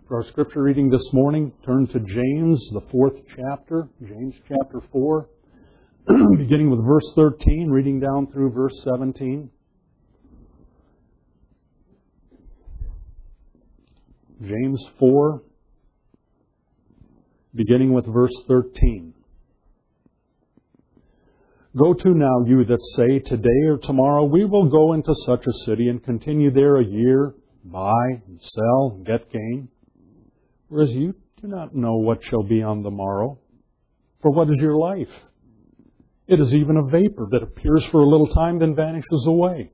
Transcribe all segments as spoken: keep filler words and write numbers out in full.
For our scripture reading this morning, turn to James, the fourth chapter, James chapter four, beginning with verse thirteen, reading down through verse seventeen. James four, beginning with verse thirteen. Go to now, you that say, today or tomorrow we will go into such a city and continue there a year, buy and sell and get gain. Whereas you do not know what shall be on the morrow. For what is your life? It is even a vapor that appears for a little time, then vanishes away.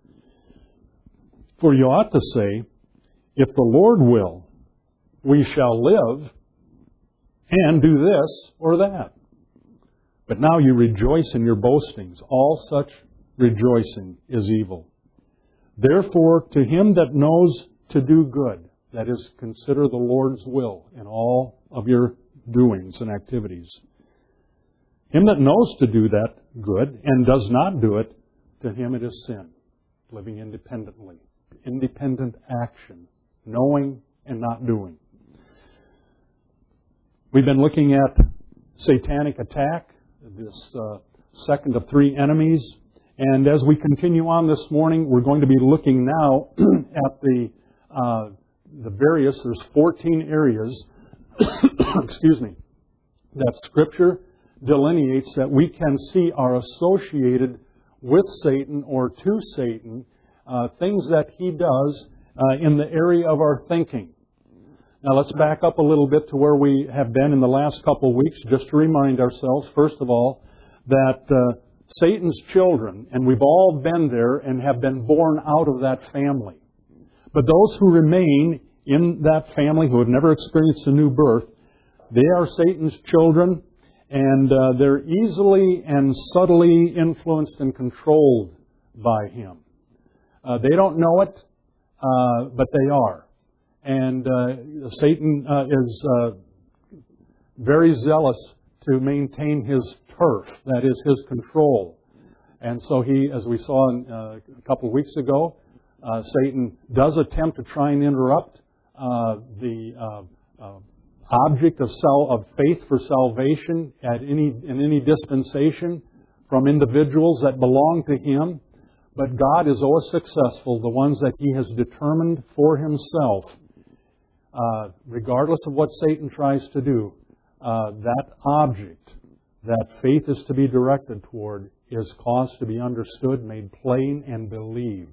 For you ought to say, if the Lord will, we shall live and do this or that. But now you rejoice in your boastings. All such rejoicing is evil. Therefore, to him that knows to do good, that is, consider the Lord's will in all of your doings and activities. Him that knows to do that good and does not do it, to him it is sin. Living independently. Independent action. Knowing and not doing. We've been looking at satanic attack, this uh, second of three enemies. And as we continue on this morning, we're going to be looking now at the uh, the various, there's fourteen areas, excuse me, that Scripture delineates that we can see are associated with Satan or to Satan, uh, things that he does uh, in the area of our thinking. Now let's back up a little bit to where we have been in the last couple of weeks, just to remind ourselves, first of all, that uh, Satan's children, and we've all been there and have been born out of that family. But those who remain in that family, who have never experienced a new birth, they are Satan's children, and uh, they're easily and subtly influenced and controlled by him. Uh, they don't know it, uh, but they are. And uh, Satan uh, is uh, very zealous to maintain his turf, that is, his control. And so he, as we saw in, uh, a couple of weeks ago, uh, Satan does attempt to try and interrupt uh, the uh, uh, object of, sal- of faith for salvation at any in any dispensation from individuals that belong to him. But God is always successful, the ones that he has determined for himself. Uh, regardless of what Satan tries to do, uh, that object that faith is to be directed toward is caused to be understood, made plain, and believed.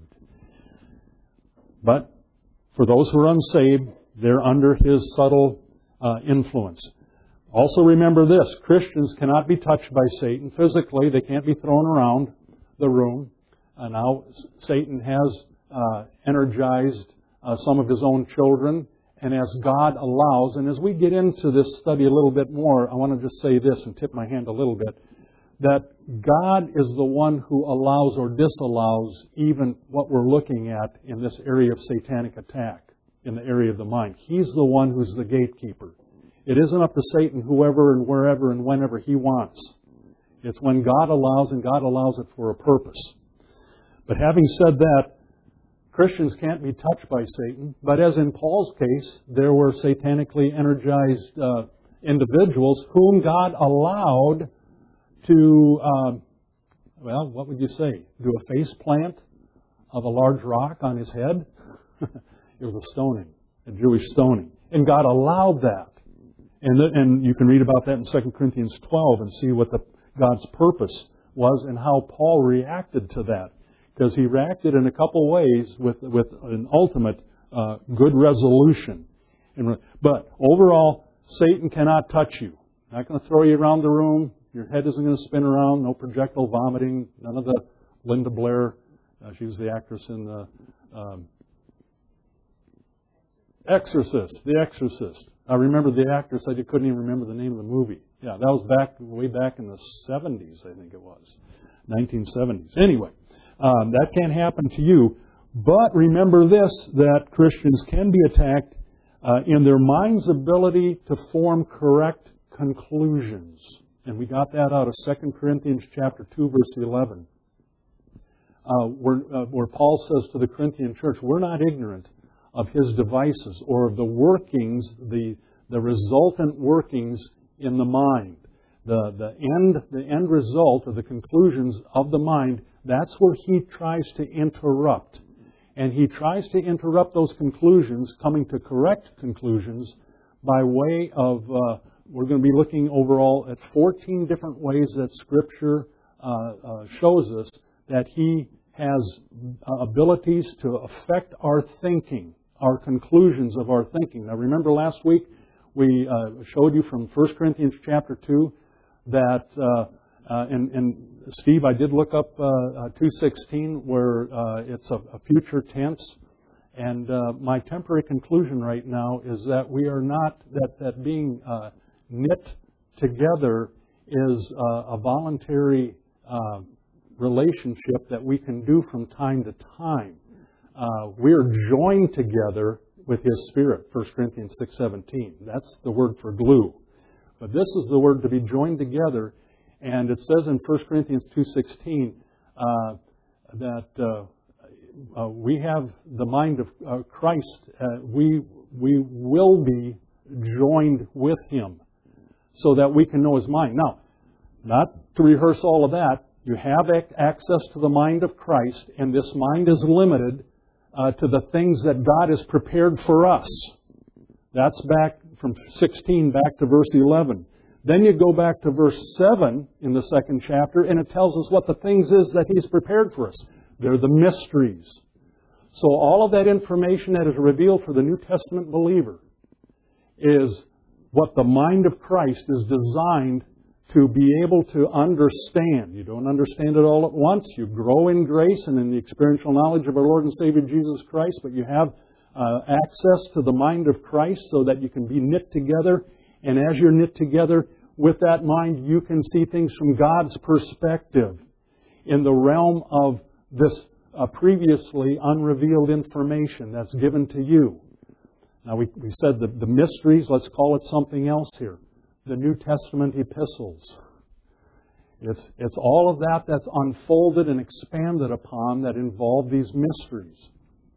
But for those who are unsaved, they're under his subtle uh, influence. Also remember this, Christians cannot be touched by Satan physically. They can't be thrown around the room. Uh, now Satan has uh, energized uh, some of his own children. And as God allows, and as we get into this study a little bit more, I want to just say this and tip my hand a little bit, that God is the one who allows or disallows even what we're looking at in this area of satanic attack, in the area of the mind. He's the one who's the gatekeeper. It isn't up to Satan whoever and wherever and whenever he wants. It's when God allows, and God allows it for a purpose. But having said that, Christians can't be touched by Satan, but as in Paul's case, there were satanically energized uh, individuals whom God allowed to, um, well, what would you say, do a face plant of a large rock on his head? It was a stoning, a Jewish stoning. And God allowed that. And, the, and you can read about that in Second Corinthians twelve and see what the, God's purpose was and how Paul reacted to that. Because he reacted in a couple ways with with an ultimate uh, good resolution. And, but overall, Satan cannot touch you. Not going to throw you around the room. Your head isn't going to spin around. No projectile vomiting. None of the Linda Blair. Uh, she was the actress in the um, Exorcist. The Exorcist. I remember the actress. I couldn't even remember the name of the movie. Yeah, that was back way back in the seventies, I think it was. nineteen seventies. Anyway. Um, that can't happen to you. But remember this, that Christians can be attacked uh, in their mind's ability to form correct conclusions. And we got that out of Second Corinthians chapter two, verse eleven. Uh, where, uh, where Paul says to the Corinthian church, we're not ignorant of his devices, or of the workings, the, the resultant workings in the mind. The, the end, the end result of the conclusions of the mind, that's where he tries to interrupt. And he tries to interrupt those conclusions, coming to correct conclusions, by way of, uh, we're going to be looking overall at fourteen different ways that Scripture uh, uh, shows us that he has uh, abilities to affect our thinking, our conclusions of our thinking. Now remember last week we uh, showed you from First Corinthians chapter two that, uh, uh, and, and Steve, I did look up uh, uh, two sixteen where uh, it's a, a future tense. And uh, my temporary conclusion right now is that we are not, that, that being uh, knit together is uh, a voluntary uh, relationship that we can do from time to time. Uh, we are joined together with His Spirit, First Corinthians six seventeen. That's the word for glue. But this is the word to be joined together. And it says in First Corinthians two sixteen uh, that uh, uh, we have the mind of uh, Christ. Uh, we, we will be joined with Him so that we can know His mind. Now, not to rehearse all of that, you have access to the mind of Christ, and this mind is limited uh, to the things that God has prepared for us. That's back from sixteen back to verse eleven. Then you go back to verse seven in the second chapter, and it tells us what the things is that He's prepared for us. They're the mysteries. So all of that information that is revealed for the New Testament believer is what the mind of Christ is designed to be able to understand. You don't understand it all at once. You grow in grace and in the experiential knowledge of our Lord and Savior Jesus Christ, but you have uh, access to the mind of Christ so that you can be knit together. And as you're knit together with that mind, you can see things from God's perspective in the realm of this uh, previously unrevealed information that's given to you. Now, we, we said the, the mysteries, let's call it something else here. The New Testament epistles. It's, it's all of that that's unfolded and expanded upon that involve these mysteries.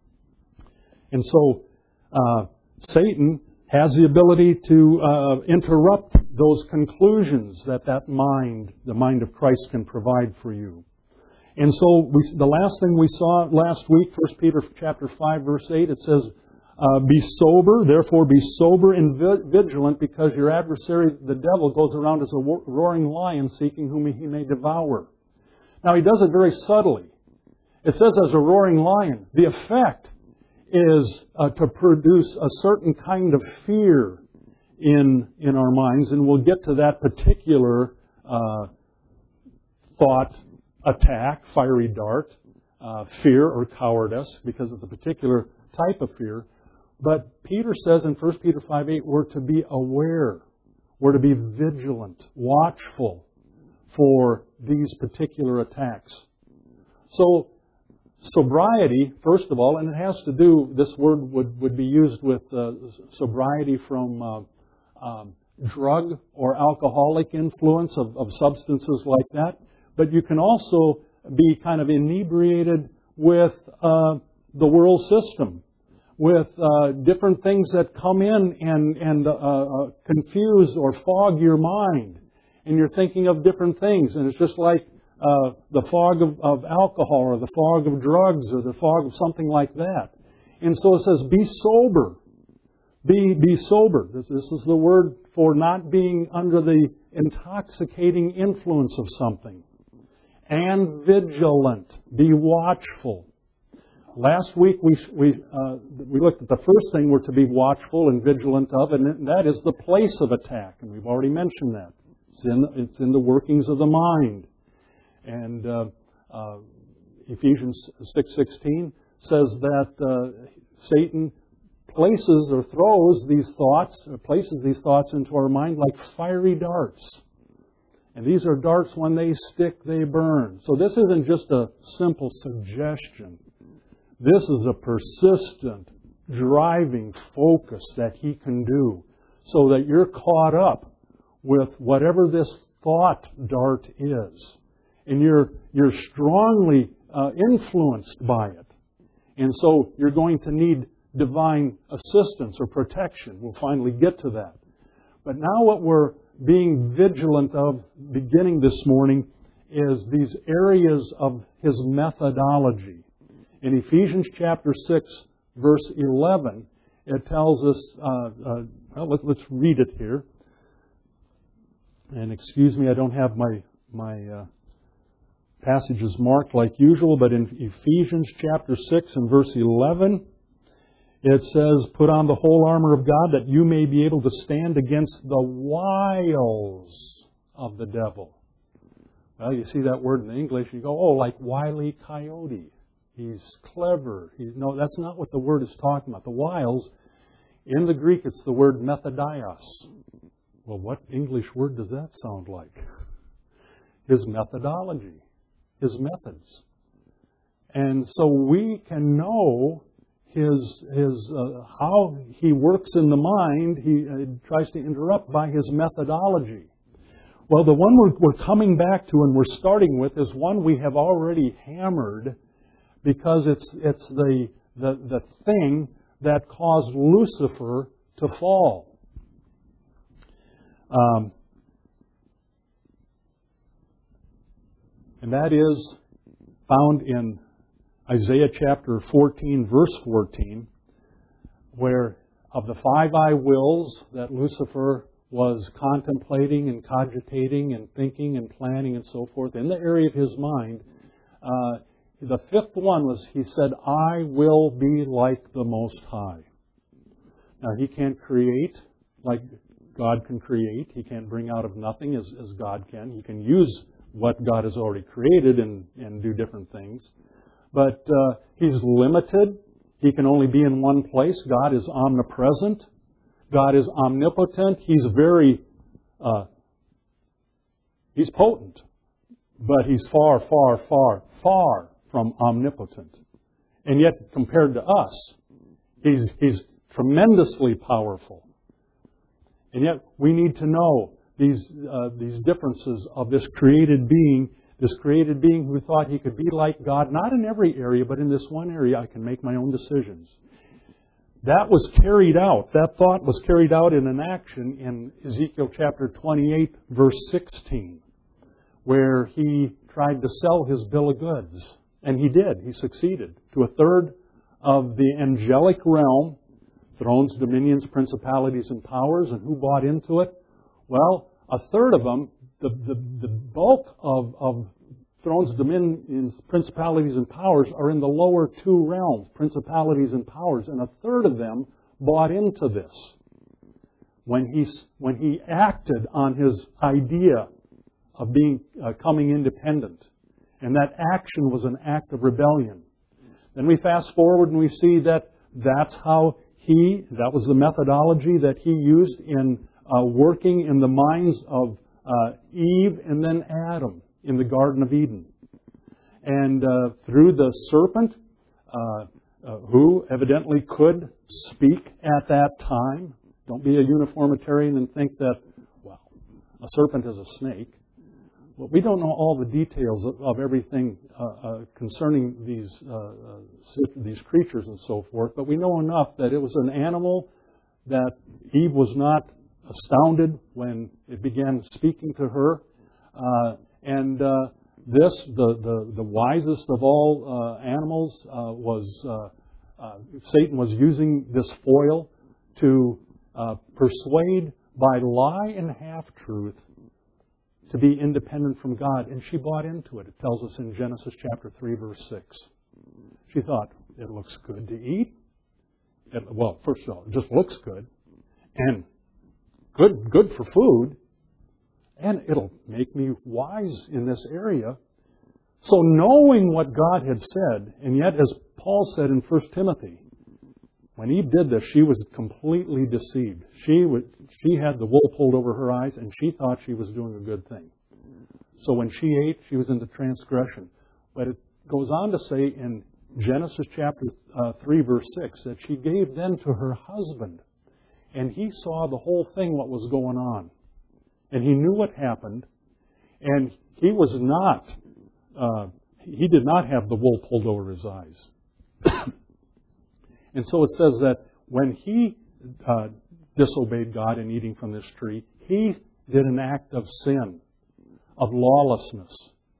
And so, uh, Satan has the ability to uh, interrupt those conclusions that that mind, the mind of Christ, can provide for you. And so we, the last thing we saw last week, First Peter chapter five, verse eight, it says, uh, be sober, therefore be sober and vigilant, because your adversary, the devil, goes around as a roaring lion seeking whom he may devour. Now he does it very subtly. It says as a roaring lion. The effect is uh, to produce a certain kind of fear in in our minds, and we'll get to that particular uh, thought attack, fiery dart, uh, fear or cowardice, because it's a particular type of fear. But Peter says in First Peter five eight, we're to be aware, we're to be vigilant, watchful for these particular attacks. So, sobriety, first of all, and it has to do, this word would, would be used with uh, sobriety from uh, um, drug or alcoholic influence of, of substances like that. But you can also be kind of inebriated with uh, the world system, with uh, different things that come in and, and uh, uh, confuse or fog your mind. And you're thinking of different things, and it's just like Uh, the fog of, of alcohol or the fog of drugs or the fog of something like that. And so it says, be sober. Be, be sober. This, this is the word for not being under the intoxicating influence of something. And vigilant. Be watchful. Last week we, we, uh, we looked at the first thing we're to be watchful and vigilant of, and that is the place of attack. And we've already mentioned that. It's in, it's in the workings of the mind. And uh, uh, Ephesians six sixteen says that uh, Satan places or throws these thoughts, or places these thoughts into our mind like fiery darts. And these are darts, when they stick, they burn. So this isn't just a simple suggestion. This is a persistent, driving focus that He can do so that you're caught up with whatever this thought dart is. And you're, you're strongly uh, influenced by it. And so you're going to need divine assistance or protection. We'll finally get to that. But now what we're being vigilant of beginning this morning is these areas of His methodology. In Ephesians chapter six, verse eleven, it tells us, uh, uh, well, let, let's read it here. And excuse me, I don't have my, my uh, passages marked like usual, but in Ephesians chapter six and verse eleven, it says, "Put on the whole armor of God that you may be able to stand against the wiles of the devil." Well, you see that word in the English, you go, oh, like Wile E. Coyote. He's clever. He's, no, that's not what the word is talking about. The wiles, in the Greek, it's the word methodaios. Well, what English word does that sound like? His methodology, His methods. And so we can know His, his uh, how He works in the mind. He uh, tries to interrupt by His methodology. Well, the one we're, we're coming back to and we're starting with is one we have already hammered because it's it's the the, the thing that caused Lucifer to fall. Um, and that is found in Isaiah chapter fourteen, verse fourteen, where of the five I wills that Lucifer was contemplating and cogitating and thinking and planning and so forth in the area of his mind, uh, the fifth one was, he said, "I will be like the Most High." Now, he can't create like God can create. He can't bring out of nothing as, as God can. He can use what God has already created and, and do different things. But uh, He's limited. He can only be in one place. God is omnipresent. God is omnipotent. He's very, uh, He's potent. But He's far, far, far, far from omnipotent. And yet, compared to us, He's, he's tremendously powerful. And yet, we need to know these, uh, these differences of this created being, this created being who thought he could be like God, not in every area, but in this one area, I can make my own decisions. That was carried out. That thought was carried out in an action in Ezekiel chapter twenty-eight, verse sixteen, where he tried to sell his bill of goods. And he did. He succeeded to a third of the angelic realm, thrones, dominions, principalities, and powers. And who bought into it? Well, a third of them, the, the, the bulk of, of thrones, dominions, principalities, and powers are in the lower two realms, principalities and powers. And a third of them bought into this when he, when he acted on his idea of being uh, coming independent. And that action was an act of rebellion. Then we fast forward and we see that that's how he, that was the methodology that he used in uh, working in the minds of uh, Eve and then Adam in the Garden of Eden. And uh, through the serpent, uh, uh, who evidently could speak at that time. Don't be a uniformitarian and think that, well, a serpent is a snake. Well, we don't know all the details of, of everything uh, uh, concerning these uh, uh, these creatures and so forth, but we know enough that it was an animal that Eve was not astounded when it began speaking to her. Uh, and uh, this, the, the, the wisest of all uh, animals, uh, was uh, uh, Satan was using this foil to uh, persuade by lie and half-truth to be independent from God. And she bought into it. It tells us in Genesis chapter three, verse six. She thought, it looks good to eat. It, well, first of all, it just looks good. And good, good for food. And it'll make me wise in this area. So knowing what God had said, and yet as Paul said in First Timothy, when Eve did this, she was completely deceived. She was, she had the wool pulled over her eyes, and she thought she was doing a good thing. So when she ate, she was into transgression. But it goes on to say in Genesis chapter uh, three, verse six, that she gave then to her husband. And he saw the whole thing, what was going on. And he knew what happened. And he was not, uh, he did not have the wool pulled over his eyes. And so it says that when he uh, disobeyed God in eating from this tree, he did an act of sin, of lawlessness.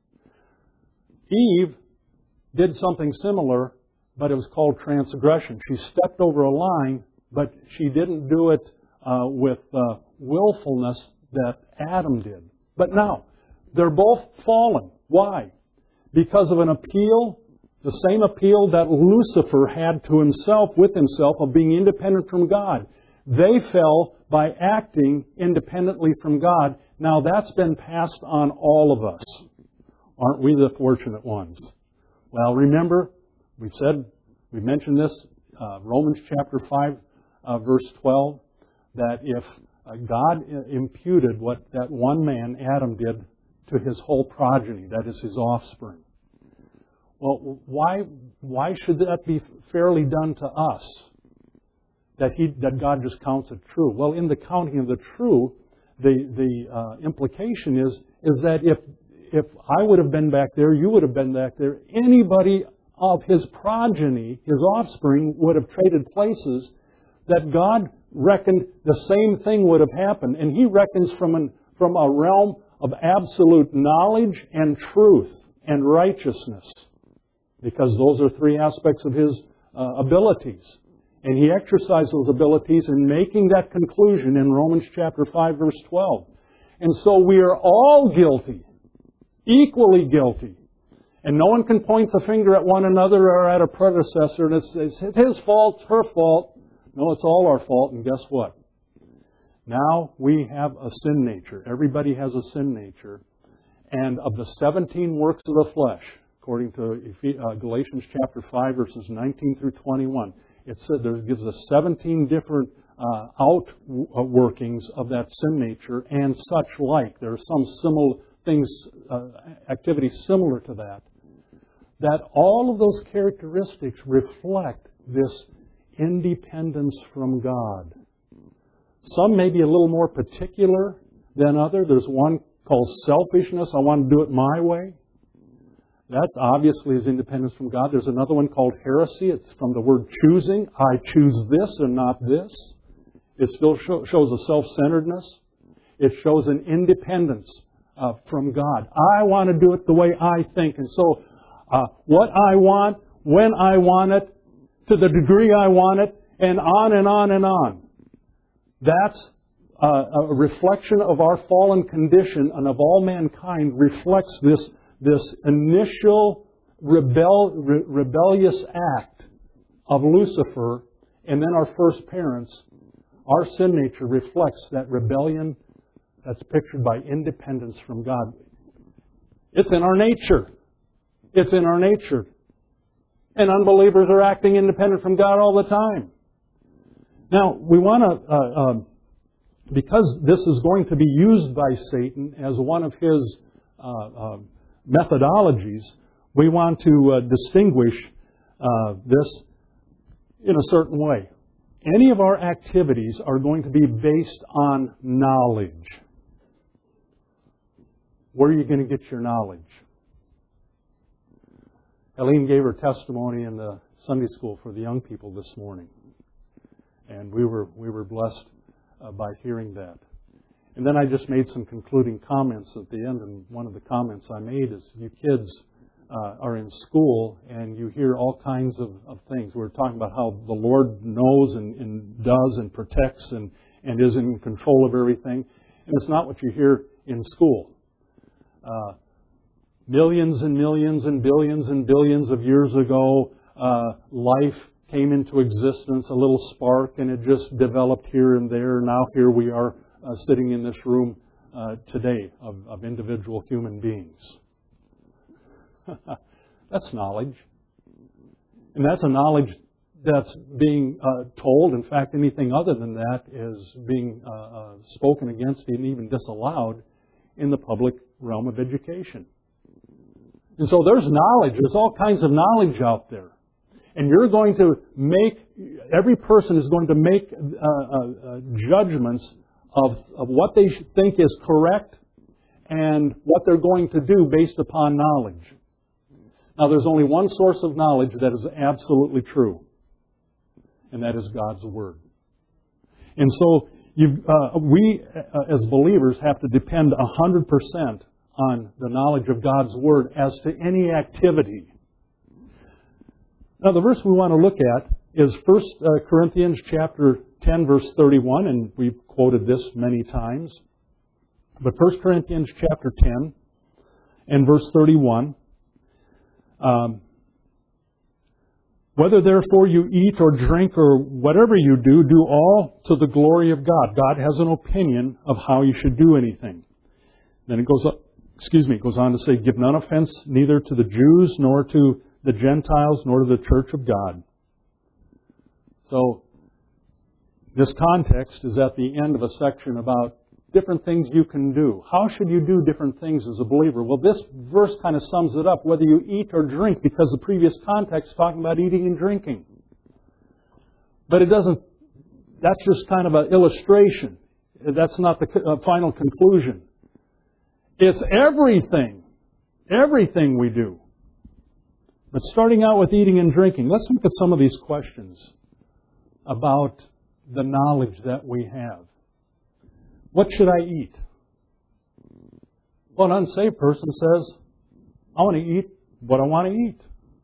Eve did something similar, but it was called transgression. She stepped over a line, but she didn't do it uh, with uh, willfulness that Adam did. But now, they're both fallen. Why? Because of an appeal, the same appeal that Lucifer had to himself, with himself, of being independent from God. They fell by acting independently from God. Now that's been passed on all of us. Aren't we the fortunate ones? Well, remember, we've said, we mentioned this, uh, Romans chapter five, uh, verse twelve, that if uh, God imputed what that one man, Adam, did to his whole progeny, that is his offspring. Well, why why should that be fairly done to us? That he that God just counts it true. Well, in the counting of the true, the the uh, implication is is that if if I would have been back there, you would have been back there, anybody of his progeny, his offspring, would have traded places, that God reckoned the same thing would have happened. And He reckons from an, from a realm of absolute knowledge and truth and righteousness, because those are three aspects of His uh, abilities. And He exercised those abilities in making that conclusion in Romans chapter five, verse twelve. And so we are all guilty, equally guilty. And no one can point the finger at one another or at a predecessor and it's, it's his fault, it's her fault. No, it's all our fault. And guess what? Now we have a sin nature. Everybody has a sin nature. And of the seventeen works of the flesh, according to Galatians chapter five, verses nineteen through twenty-one, it said there gives us seventeen different uh, outworkings of that sin nature and such like. There are some similar things, uh, activities similar to that. That all of those characteristics reflect this independence from God. Some may be a little more particular than others. There's one called selfishness. I want to do it my way. That obviously is independence from God. There's another one called heresy. It's from the word choosing. I choose this and not this. It still show, shows a self-centeredness. It shows an independence uh, from God. I want to do it the way I think. And so uh, what I want, when I want it, to the degree I want it, and on and on and on. That's uh, a reflection of our fallen condition and of all mankind reflects this, this initial rebel, re- rebellious act of Lucifer and then our first parents. Our sin nature reflects that rebellion that's pictured by independence from God. It's in our nature. It's in our nature. And unbelievers are acting independent from God all the time. Now, we want to, uh, um, because this is going to be used by Satan as one of his uh, uh, methodologies, we want to uh, distinguish uh, this in a certain way. Any of our activities are going to be based on knowledge. Where are you going to get your knowledge? Helene gave her testimony in the Sunday school for the young people this morning. And we were we were blessed uh, by hearing that. And then I just made some concluding comments at the end. And one of the comments I made is, you kids uh, are in school and you hear all kinds of, of things. We're talking about how the Lord knows and, and does and protects and, and is in control of everything. And it's not what you hear in school. Uh, Millions and millions and billions and billions of years ago, uh, life came into existence, a little spark, and it just developed here and there. Now here we are uh, sitting in this room uh, today of, of individual human beings. That's knowledge. And that's a knowledge that's being uh, told. In fact, anything other than that is being uh, uh, spoken against and even disallowed in the public realm of education. And so there's knowledge. There's all kinds of knowledge out there. And you're going to make, every person is going to make uh, uh, judgments of, of what they think is correct and what they're going to do based upon knowledge. Now, there's only one source of knowledge that is absolutely true. and that is God's Word. And so you, uh, we, uh, as believers, have to depend one hundred percent on the knowledge of God's Word as to any activity. Now, the verse we want to look at is First Corinthians chapter ten, verse thirty-one, and we've quoted this many times. But First Corinthians chapter ten and verse thirty-one, um, whether therefore you eat or drink or whatever you do, do all to the glory of God. God has an opinion of how you should do anything. Then it goes up, excuse me, it goes on to say, give none offense neither to the Jews nor to the Gentiles nor to the church of God. So, this context is at the end of a section about different things you can do. How should you do different things as a believer? Well, this verse kind of sums it up, whether you eat or drink, because the previous context is talking about eating and drinking. But it doesn't, that's just kind of an illustration. That's not the final conclusion. It's everything. Everything we do. But starting out with eating and drinking, let's look at some of these questions about the knowledge that we have. What should I eat? Well, an unsaved person says, I want to eat what I want to eat.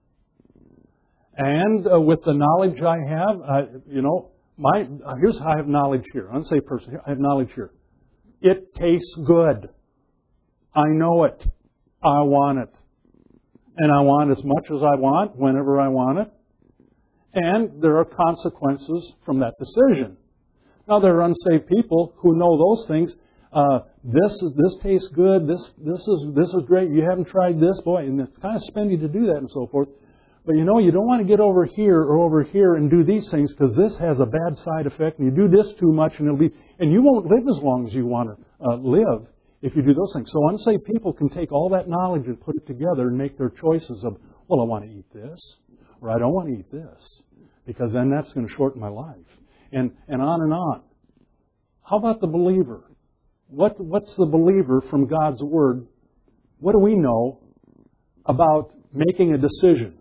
And uh, with the knowledge I have, uh, you know, my uh, here's how I have knowledge here. Unsaved person, I have knowledge here. It tastes good. I know it. I want it. And I want as much as I want, whenever I want it. And there are consequences from that decision. Now, there are unsaved people who know those things. Uh, this this tastes good. This this is this is great. You haven't tried this, boy, and it's kind of spendy to do that and so forth. But you know, you don't want to get over here or over here and do these things because this has a bad side effect. And you do this too much, and it'll be and you won't live as long as you want to uh, live if you do those things. So unsaved people can take all that knowledge and put it together and make their choices of, well, I want to eat this, or I don't want to eat this, because then that's going to shorten my life. And and on and on. How about the believer? What What's the believer from God's Word? What do we know about making a decision?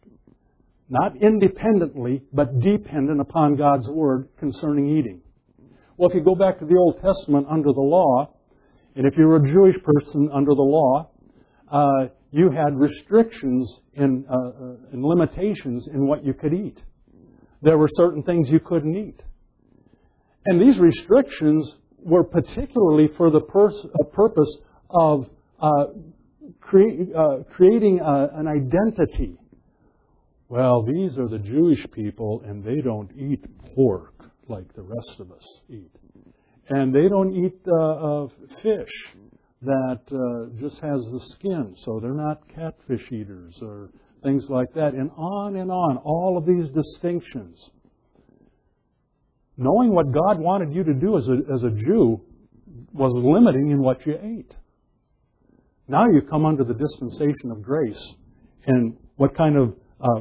Not independently, but dependent upon God's Word concerning eating. Well, if you go back to the Old Testament under the law, and if you're a Jewish person under the law, uh, you had restrictions and, uh, uh, and limitations in what you could eat. There were certain things you couldn't eat. And these restrictions were particularly for the pers- uh, purpose of uh, cre- uh, creating uh, an identity. Well, these are the Jewish people, and they don't eat pork like the rest of us eat. And they don't eat uh, uh, fish that uh, just has the skin, so they're not catfish eaters or things like that. And on and on, all of these distinctions. Knowing what God wanted you to do as a, as a Jew was limiting in what you ate. Now you come under the dispensation of grace. And what kind of uh,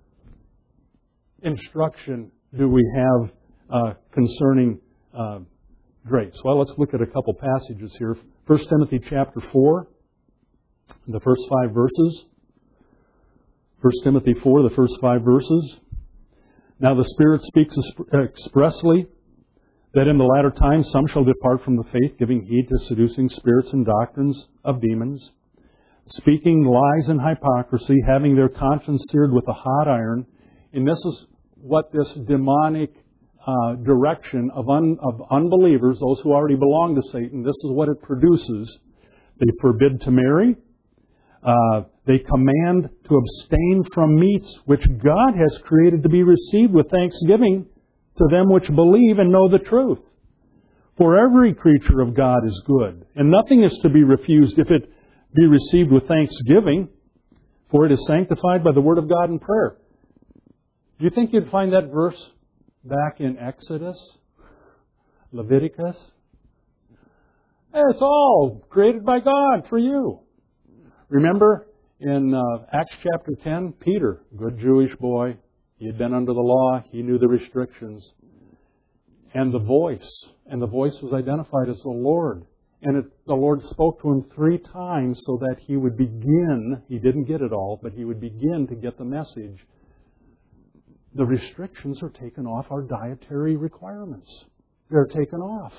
instruction do we have uh, concerning uh, grace? Well, let's look at a couple passages here. First Timothy chapter four, the first five verses. First Timothy four, the first five verses. Now the Spirit speaks expressly that in the latter times some shall depart from the faith, giving heed to seducing spirits and doctrines of demons, speaking lies and hypocrisy, having their conscience seared with a hot iron. And this is what this demonic uh, direction of, un, of unbelievers, those who already belong to Satan, this is what it produces. They forbid to marry. Uh, they command to abstain from meats which God has created to be received with thanksgiving to them which believe and know the truth. For every creature of God is good, and nothing is to be refused if it be received with thanksgiving, for it is sanctified by the word of God and prayer. Do you think you'd find that verse back in Exodus, Leviticus? It's all created by God for you. Remember in uh, Acts chapter ten, Peter, good Jewish boy, he had been under the law, he knew the restrictions. And the voice, and the voice was identified as the Lord. And it, the Lord spoke to him three times so that he would begin, he didn't get it all, but he would begin to get the message. the restrictions are taken off our dietary requirements. They're taken off.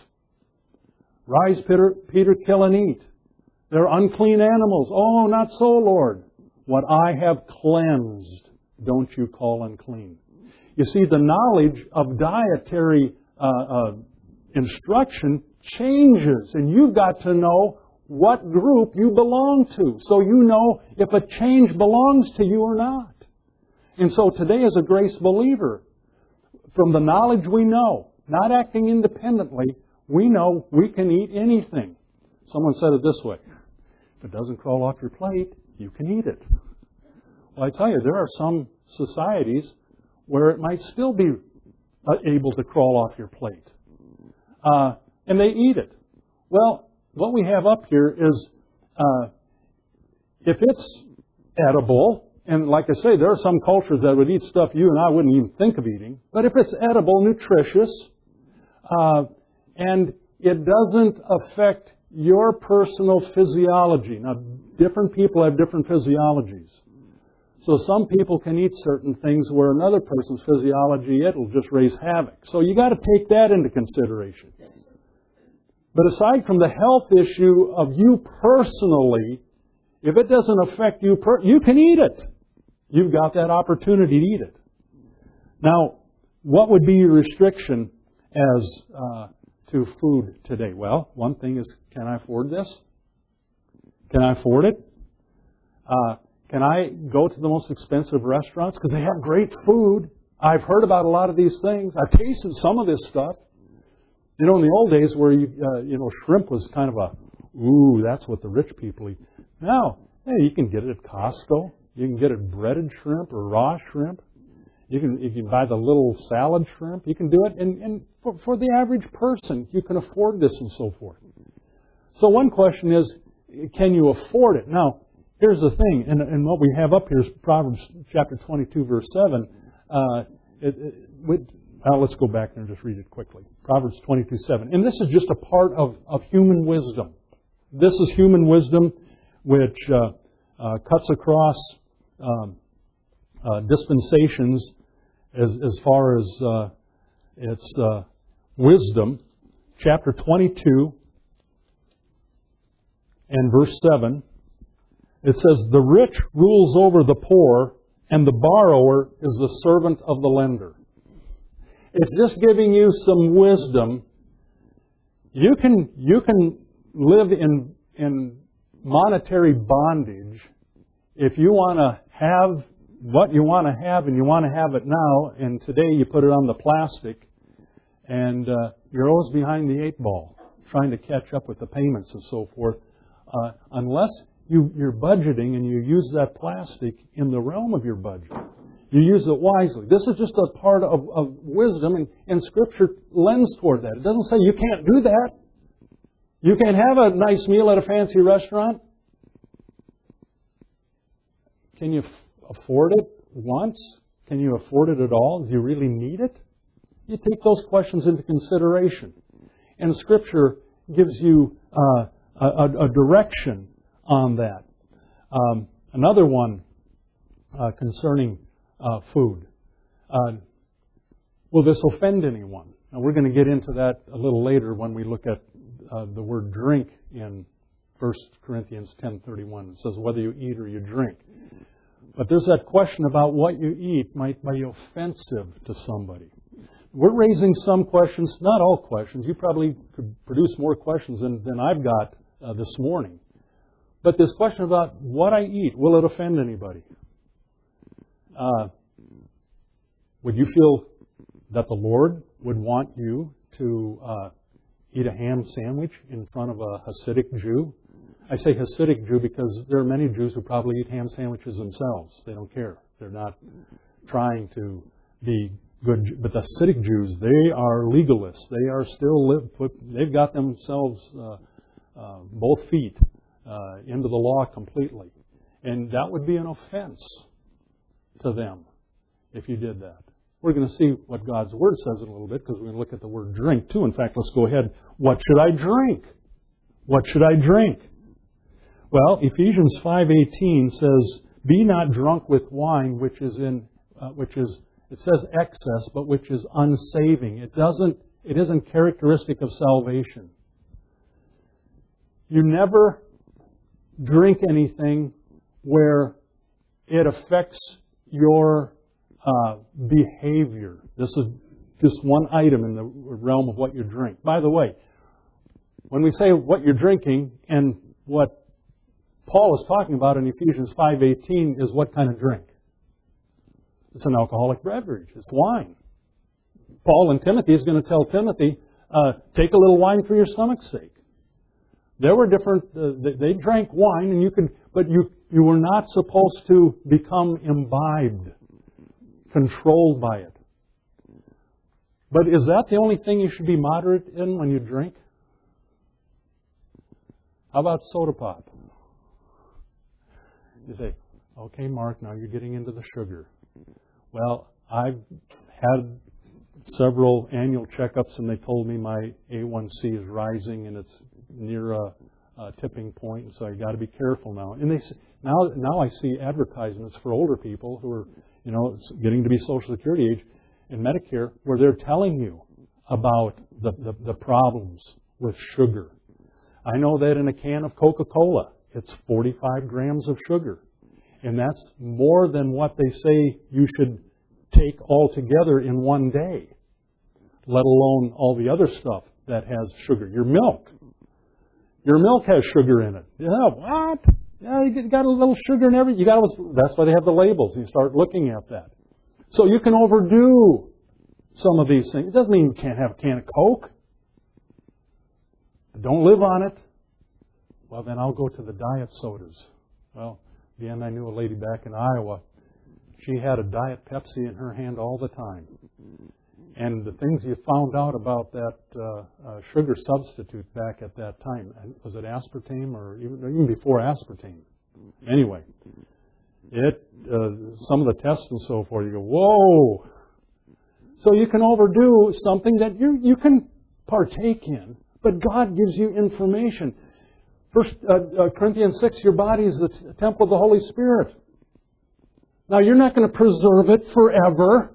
Rise, Peter, Peter, kill and eat. They're unclean animals. Oh, not so, Lord. What I have cleansed, don't you call unclean. You see, the knowledge of dietary uh, uh, instruction changes, and you've got to know what group you belong to, so you know if a change belongs to you or not. And so today, as a grace believer, from the knowledge we know, not acting independently, we know we can eat anything. Someone said it this way: if it doesn't crawl off your plate, you can eat it. Well, I tell you, there are some societies where it might still be able to crawl off your plate. Uh, and they eat it. Well, what we have up here is, uh, if it's edible, and like I say, there are some cultures that would eat stuff you and I wouldn't even think of eating, but if it's edible, nutritious, uh, and it doesn't affect your personal physiology. Now, different people have different physiologies. So some people can eat certain things where another person's physiology, it'll just raise havoc. So you got to take that into consideration. But aside from the health issue of you personally, if it doesn't affect you, per- you can eat it. You've got that opportunity to eat it. Now, what would be your restriction as uh, to food today? Well, one thing is, can I afford this? Can I afford it? Uh, can I go to the most expensive restaurants? Because they have great food. I've heard about a lot of these things. I've tasted some of this stuff. You know, in the old days where, you, uh, you know, shrimp was kind of a, ooh, that's what the rich people eat. Now, hey, you can get it at Costco. You can get it breaded shrimp or raw shrimp. You can you can buy the little salad shrimp. You can do it. And, and for, for the average person, you can afford this and so forth. So one question is, can you afford it? Now, here's the thing. And, and what we have up here is Proverbs chapter twenty-two, verse seven. Uh, it, it, with, well, let's go back there and just read it quickly. Proverbs twenty-two, seven. And this is just a part of, of human wisdom. This is human wisdom which uh, uh, cuts across um, uh, dispensations as, as far as uh, its uh, wisdom. Chapter twenty-two and verse seven. It says, "The rich rules over the poor, and the borrower is the servant of the lender." It's just giving you some wisdom. You can you can live in in monetary bondage if you want to have what you want to have and you want to have it now, and today you put it on the plastic, and uh, you're always behind the eight ball, trying to catch up with the payments and so forth. Uh, unless you, you're budgeting and you use that plastic in the realm of your budget. You use it wisely. This is just a part of, of wisdom, and, and Scripture lends toward that. It doesn't say you can't do that. You can't have a nice meal at a fancy restaurant. Can you f- afford it once? Can you afford it at all? Do you really need it? You take those questions into consideration. And Scripture gives you uh, a, a direction on that. Um, another one uh, concerning Uh, food. Uh, will this offend anyone? Now we're going to get into that a little later when we look at uh, the word drink in First Corinthians ten thirty-one. It says whether you eat or you drink. But there's that question about what you eat might be offensive to somebody. We're raising some questions, not all questions. You probably could produce more questions than, than I've got uh, this morning. But this question about what I eat, will it offend anybody? Uh, would you feel that the Lord would want you to uh, eat a ham sandwich in front of a Hasidic Jew? I say Hasidic Jew because there are many Jews who probably eat ham sandwiches themselves. They don't care. They're not trying to be good. But the Hasidic Jews, they are legalists. They are still live. Put, they've got themselves uh, uh, both feet uh, into the law completely, and that would be an offense to them if you did that. We're going to see what God's Word says in a little bit because we're going to look at the word drink too. In fact, let's go ahead. What should I drink? What should I drink? Well, Ephesians five eighteen says, "Be not drunk with wine, which is in uh, which is It says excess, but which is unsaving. It doesn't, it isn't characteristic of salvation. You never drink anything where it affects your uh, behavior. This is just one item in the realm of what you drink. By the way, when we say what you're drinking, and what Paul is talking about in Ephesians five eighteen is what kind of drink? It's an alcoholic beverage. It's wine. Paul and Timothy is going to tell Timothy, uh, take a little wine for your stomach's sake. There were different, uh, they drank wine, and you could, but you, you were not supposed to become imbibed, controlled by it. But is that the only thing you should be moderate in when you drink? How about soda pop? You say, okay, Mark, now you're getting into the sugar. Well, I've had several annual checkups, and they told me my A one C is rising, and it's near a, a tipping point, and so I got to be careful now. And they now now I see advertisements for older people who are, you know, getting to be Social Security age and Medicare, where they're telling you about the, the, the problems with sugar. I know that in a can of Coca-Cola, it's forty-five grams of sugar. And that's more than what they say you should take altogether in one day, let alone all the other stuff that has sugar. Your milk. Your milk has sugar in it. Yeah, what? Yeah, you got a little sugar in everything. You got to, that's why they have the labels. You start looking at that. So you can overdo some of these things. It doesn't mean you can't have a can of Coke. Don't live on it. Well, then I'll go to the diet sodas. Well, again, I knew a lady back in Iowa. She had a Diet Pepsi in her hand all the time. And the things you found out about that uh, uh, sugar substitute back at that time, was it aspartame or even, even before aspartame? Anyway, it uh, some of the tests and so forth, you go, whoa! So you can overdo something that you you can partake in, but God gives you information. First uh, uh, Corinthians six, your body is the t- temple of the Holy Spirit. Now, you're not going to preserve it forever.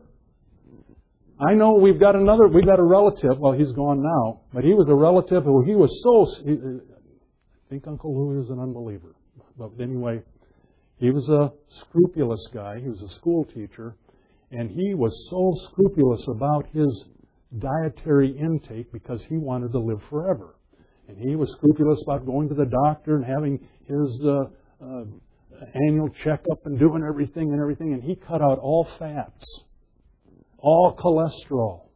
I know we've got another, we've got a relative, well, he's gone now, but he was a relative who he was so, he, I think Uncle Lou is an unbeliever. But anyway, he was a scrupulous guy. He was a school teacher, and he was so scrupulous about his dietary intake because he wanted to live forever. And he was scrupulous about going to the doctor and having his uh, uh, annual checkup and doing everything and everything. And he cut out all fats, all cholesterol.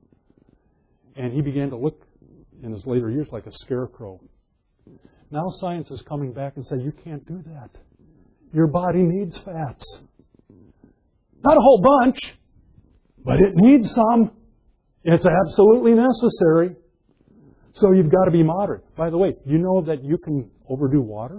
And he began to look in his later years like a scarecrow. Now science is coming back and saying, you can't do that. Your body needs fats. Not a whole bunch, but it needs some. It's absolutely necessary. So you've got to be moderate. By the way, you know that you can overdo water?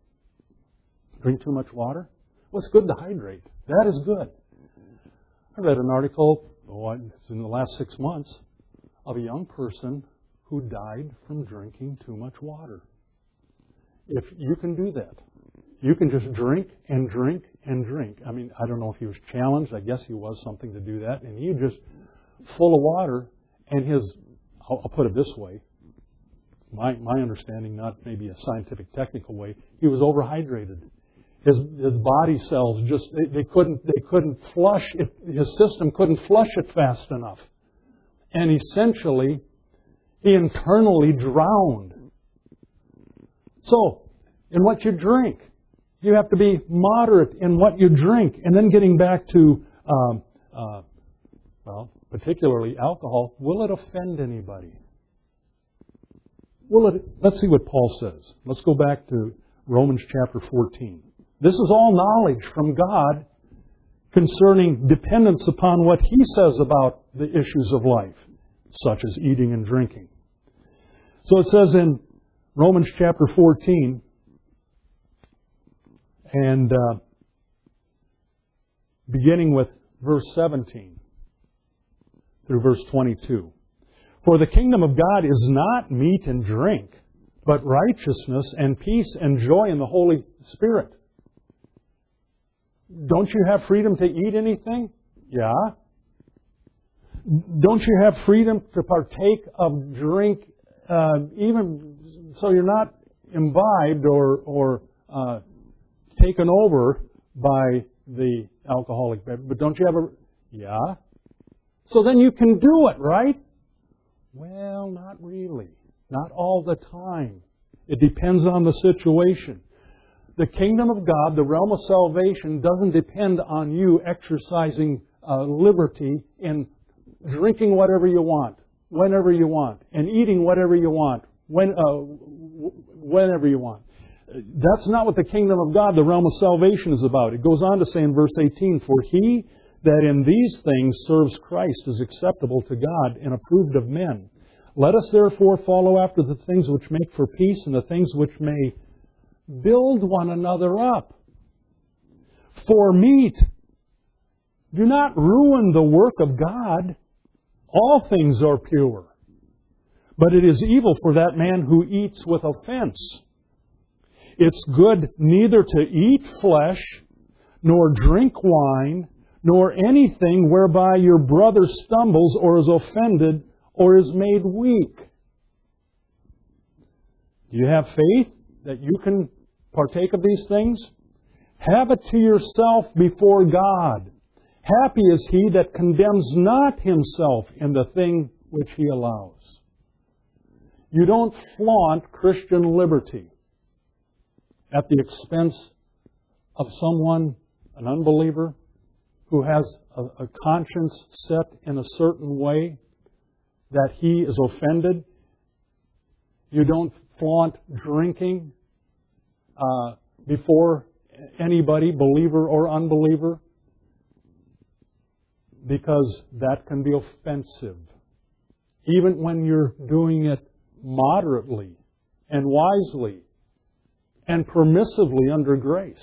Drink too much water? Well, it's good to hydrate. That is good. I read an article, oh, it's in the last six months, of a young person who died from drinking too much water. If you can do that, you can just drink and drink and drink. I mean, I don't know if he was challenged. I guess he was something to do that. And he just full of water, and his, I'll, I'll put it this way, my my understanding, not maybe a scientific technical way, he was overhydrated. His his body cells just they, they couldn't they couldn't flush it. His system couldn't flush it fast enough, and essentially he internally drowned. So, in what you drink, you have to be moderate in what you drink, and then getting back to um, uh, well, particularly alcohol. Will it offend anybody? Will it? Let's see what Paul says. Let's go back to Romans chapter fourteen. This is all knowledge from God concerning dependence upon what He says about the issues of life, such as eating and drinking. So it says in Romans chapter fourteen, and uh, beginning with verse seventeen through verse twenty-two. For the kingdom of God is not meat and drink, but righteousness and peace and joy in the Holy Spirit. Don't you have freedom to eat anything? Yeah. Don't you have freedom to partake of drink, uh, even so you're not imbibed or, or uh, taken over by the alcoholic beverage? But don't you have a... Yeah? So then you can do it, right? Well, not really. Not all the time. It depends on the situation. The kingdom of God, the realm of salvation, doesn't depend on you exercising uh, liberty in drinking whatever you want, whenever you want, and eating whatever you want, when, uh, whenever you want. That's not what the kingdom of God, the realm of salvation, is about. It goes on to say in verse eighteen, "For he that in these things serves Christ is acceptable to God and approved of men. Let us therefore follow after the things which make for peace and the things which may build one another up. For meat, do not ruin the work of God. All things are pure. But it is evil for that man who eats with offense. It's good neither to eat flesh, nor drink wine, nor anything whereby your brother stumbles or is offended or is made weak." Do you have faith that you can partake of these things? Have it to yourself before God. Happy is he that condemns not himself in the thing which he allows. You don't flaunt Christian liberty at the expense of someone, an unbeliever, who has a, a conscience set in a certain way that he is offended. You don't flaunt drinking uh, before anybody, believer or unbeliever, because that can be offensive. Even when you're doing it moderately and wisely and permissively under grace.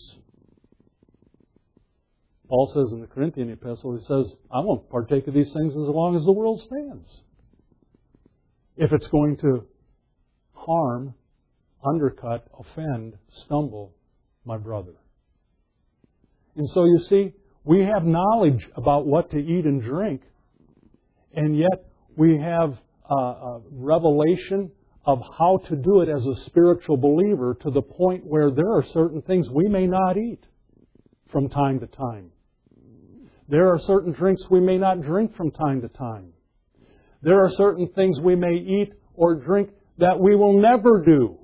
Paul says in the Corinthian epistle, he says, I won't partake of these things as long as the world stands. If it's going to harm, undercut, offend, stumble my brother. And so you see, we have knowledge about what to eat and drink, and yet we have a, a revelation of how to do it as a spiritual believer to the point where there are certain things we may not eat from time to time. There are certain drinks we may not drink from time to time. There are certain things we may eat or drink that we will never do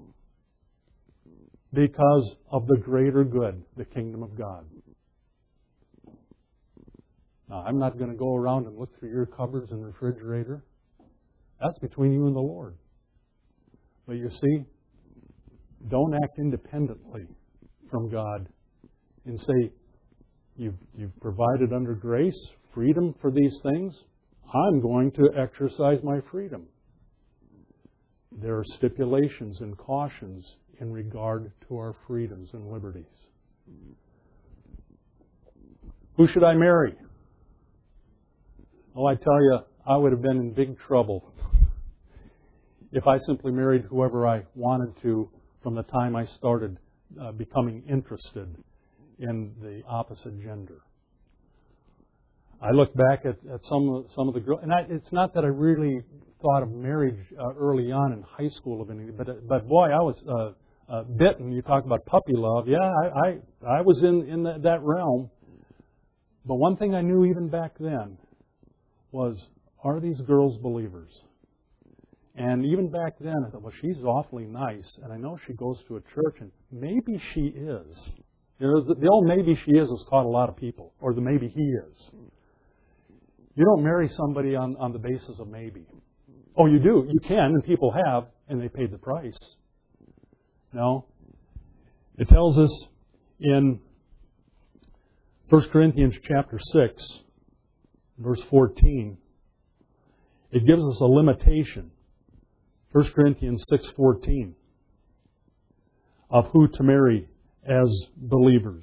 because of the greater good, the kingdom of God. Now, I'm not going to go around and look through your cupboards and refrigerator. That's between you and the Lord. But you see, don't act independently from God and say, you've, you've provided under grace freedom for these things. I'm going to exercise my freedom. There are stipulations and cautions in regard to our freedoms and liberties. Who should I marry? Well, I tell you, I would have been in big trouble if I simply married whoever I wanted to from the time I started uh, becoming interested in the opposite gender. I look back at, at some some of the girls, and I, it's not that I really thought of marriage uh, early on in high school of anything, but but boy, I was uh, uh, bitten. You talk about puppy love, yeah, I I, I was in in that, that realm. But one thing I knew even back then was, are these girls believers? And even back then, I thought, well, she's awfully nice, and I know she goes to a church, and maybe she is. You know, the, the old maybe she is has caught a lot of people, or the maybe he is. You don't marry somebody on, on the basis of maybe. Oh, you do. You can, and people have, and they paid the price. No. It tells us in First Corinthians chapter six, verse fourteen, it gives us a limitation. First Corinthians six fourteen, of who to marry as believers.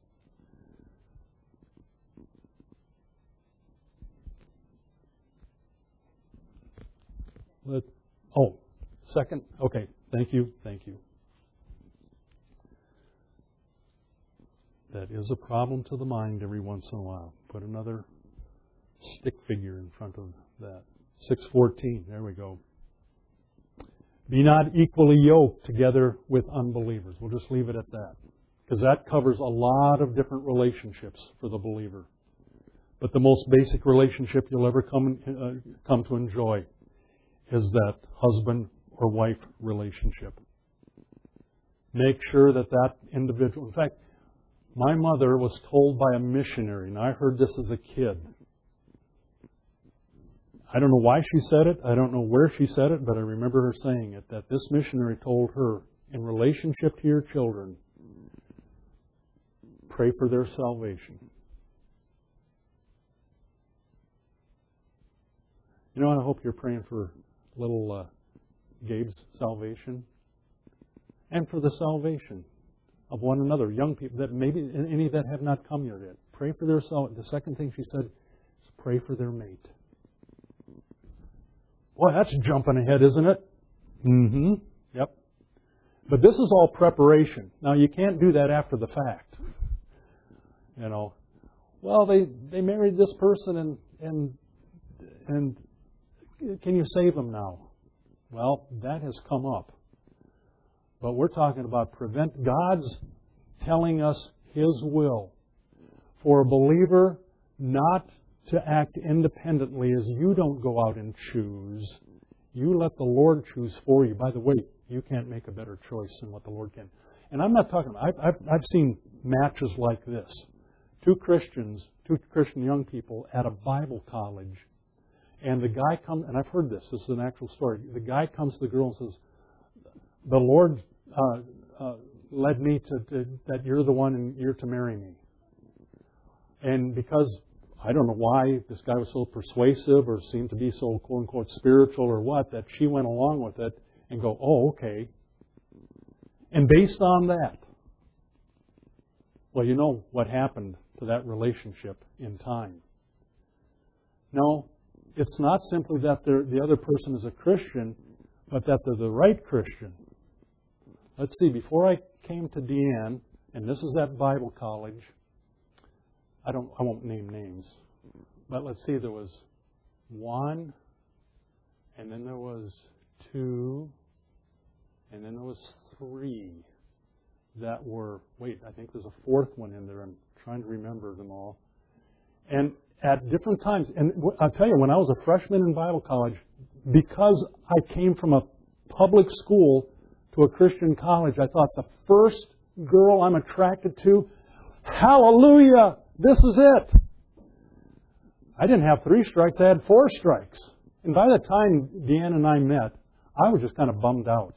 Let, oh, second? Okay, thank you, thank you. That is a problem to the mind every once in a while. Put another stick figure in front of that? six fourteen, there we go. Be not equally yoked together with unbelievers. We'll just leave it at that. Because that covers a lot of different relationships for the believer. But the most basic relationship you'll ever come, uh, come to enjoy is that husband or wife relationship. Make sure that that individual... In fact, my mother was told by a missionary, and I heard this as a kid. I don't know why she said it. I don't know where she said it, but I remember her saying it, that this missionary told her, in relationship to your children, pray for their salvation. You know, I hope you're praying for little uh, Gabe's salvation and for the salvation of one another, young people, that maybe any that have not come yet. Pray for their salvation. The second thing she said is pray for their mate. Boy, that's jumping ahead, isn't it? Mm-hmm. Yep. But this is all preparation. Now, you can't do that after the fact. You know, well, they, they married this person and and and can you save them now? Well, that has come up. But we're talking about prevent God's telling us His will for a believer not to act independently as you don't go out and choose. You let the Lord choose for you. By the way, you can't make a better choice than what the Lord can. And I'm not talking about, I've, I've, I've seen matches like this. Two Christians, two Christian young people at a Bible college. And the guy comes, and I've heard this, this is an actual story. The guy comes to the girl and says, the Lord uh, uh, led me to, to, that you're the one and you're to marry me. And because, I don't know why this guy was so persuasive or seemed to be so quote-unquote spiritual or what, that she went along with it and go, oh, okay. And based on that, well, you know what happened to that relationship in time. No, it's not simply that the other person is a Christian, but that they're the right Christian. Let's see, before I came to Deanne, and this is at Bible college, I don't. I won't name names, but let's see. There was one, and then there was two, and then there was three that were. Wait, I think there's a fourth one in there. I'm trying to remember them all. And at different times, and I'll tell you, when I was a freshman in Bible college, because I came from a public school to a Christian college, I thought the first girl I'm attracted to, hallelujah! This is it. I didn't have three strikes, I had four strikes. And by the time Deanne and I met, I was just kind of bummed out.